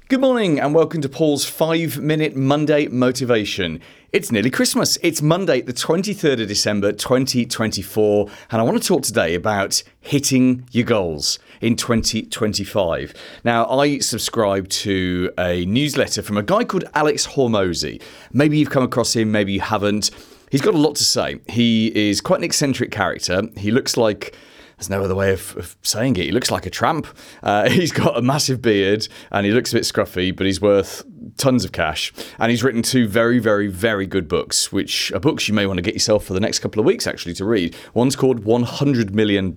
Good morning and welcome to Paul's 5-Minute Monday Motivation. It's nearly Christmas. It's Monday, the 23rd of December, 2024, and I want to talk today about hitting your goals in 2025. Now, I subscribe to a newsletter from a guy called Alex Hormozi. Maybe you've come across him, maybe you haven't. He's got a lot to say. He is quite an eccentric character. He looks like... There's no other way of saying it. He looks like a tramp. He's got a massive beard and he looks a bit scruffy, but he's worth tons of cash. And he's written two very, very, very good books, which are books you may want to get yourself for the next couple of weeks, actually, to read. One's called $100 Million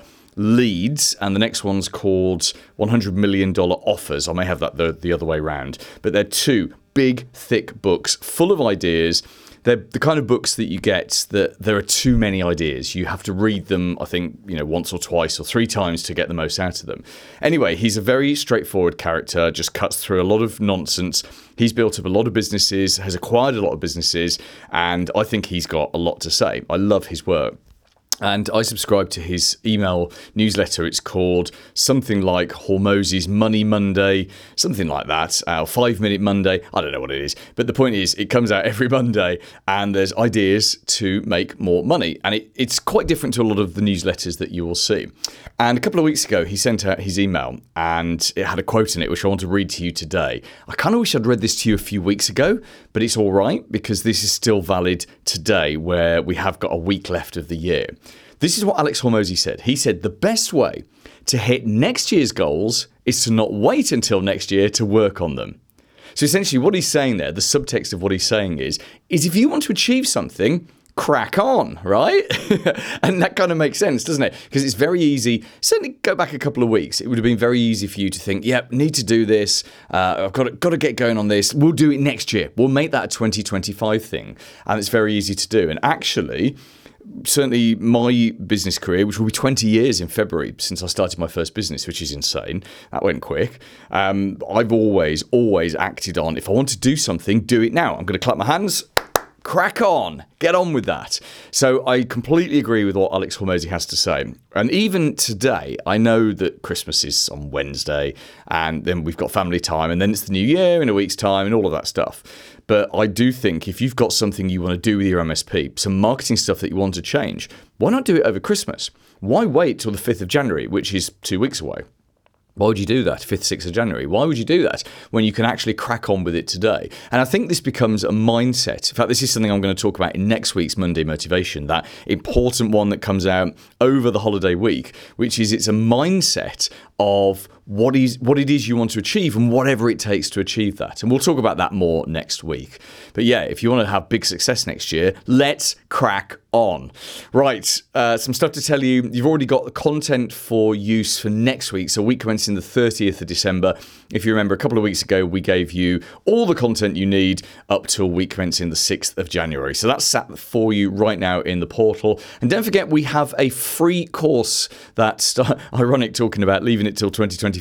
Leads, and the next one's called $100 Million Offers. I may have that the other way around. But they're two big, thick books full of ideas. They're the kind of books that you get that there are too many ideas. You have to read them, I think, once or twice or three times to get the most out of them. Anyway, he's a very straightforward character, just cuts through a lot of nonsense. He's built up a lot of businesses, has acquired a lot of businesses, and I think he's got a lot to say. I love his work. And I subscribe to his email newsletter. It's called something like Hormozi's Money Monday, something like that, 5-Minute Monday. I don't know what it is. But the point is, it comes out every Monday and there's ideas to make more money. And it's quite different to a lot of the newsletters that you will see. And a couple of weeks ago, he sent out his email and it had a quote in it, which I want to read to you today. I kind of wish I'd read this to you a few weeks ago, but it's all right because this is still valid today where we have got a week left of the year. This is what Alex Hormozi said. He said, the best way to hit next year's goals is to not wait until next year to work on them. So essentially what he's saying there, the subtext of what he's saying is if you want to achieve something, crack on, right? And that kind of makes sense, doesn't it? Because it's very easy. Certainly go back a couple of weeks. It would have been very easy for you to think, yep, need to do this. I've got to get going on this. We'll do it next year. We'll make that a 2025 thing. And it's very easy to do. And actually... certainly my business career, which will be 20 years in February since I started my first business, which is insane. That went quick. I've always acted on, if I want to do something, do it now. I'm going to clap my hands, crack on, get on with that. So I completely agree with what Alex Hormozi has to say. And even today, I know that Christmas is on Wednesday and then we've got family time and then it's the new year in a week's time and all of that stuff. But I do think if you've got something you want to do with your MSP, some marketing stuff that you want to change, why not do it over Christmas? Why wait till the 5th of January, which is 2 weeks away? Why would you do that, 5th, 6th of January? Why would you do that when you can actually crack on with it today? And I think this becomes a mindset. In fact, this is something I'm going to talk about in next week's Monday Motivation, that important one that comes out over the holiday week, which is it's a mindset of what it is you want to achieve and whatever it takes to achieve that. And we'll talk about that more next week. But yeah, if you want to have big success next year, let's crack on. Right, some stuff to tell you. You've already got the content for use for next week. So week commencing the 30th of December. If you remember, a couple of weeks ago, we gave you all the content you need up till week commencing the 6th of January. So that's sat for you right now in the portal. And don't forget, we have a free course that's ironic talking about leaving it till 2025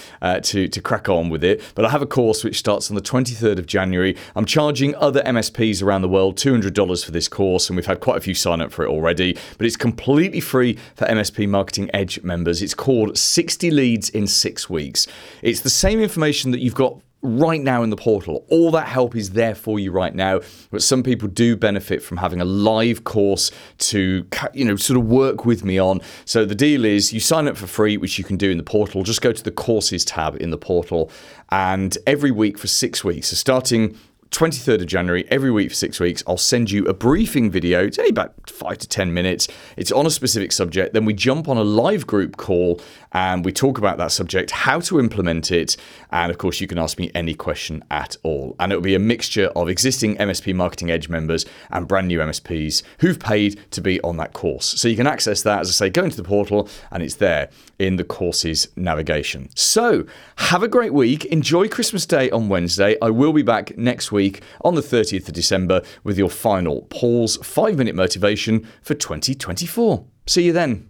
to crack on with it. But I have a course which starts on the 23rd of January. I'm charging other MSPs around the world $200 for this course, and we've had quite a few sign up for it already. But it's completely free for MSP Marketing Edge members. It's called 60 Leads in 6 Weeks. It's the same information that you've got right now in the portal. All that help is there for you right now, but some people do benefit from having a live course to, sort of work with me on. So the deal is you sign up for free, which you can do in the portal. Just go to the courses tab in the portal, and every week for 6 weeks, so starting 23rd of January, every week for 6 weeks, I'll send you a briefing video. It's only about 5 to 10 minutes. It's on a specific subject. Then we jump on a live group call and we talk about that subject, how to implement it. And of course, you can ask me any question at all. And it'll be a mixture of existing MSP Marketing Edge members and brand new MSPs who've paid to be on that course. So you can access that, as I say, go into the portal and it's there in the courses navigation. So have a great week. Enjoy Christmas Day on Wednesday. I will be back next week on the 30th of December with your final Paul's 5-Minute Motivation for 2024. See you then.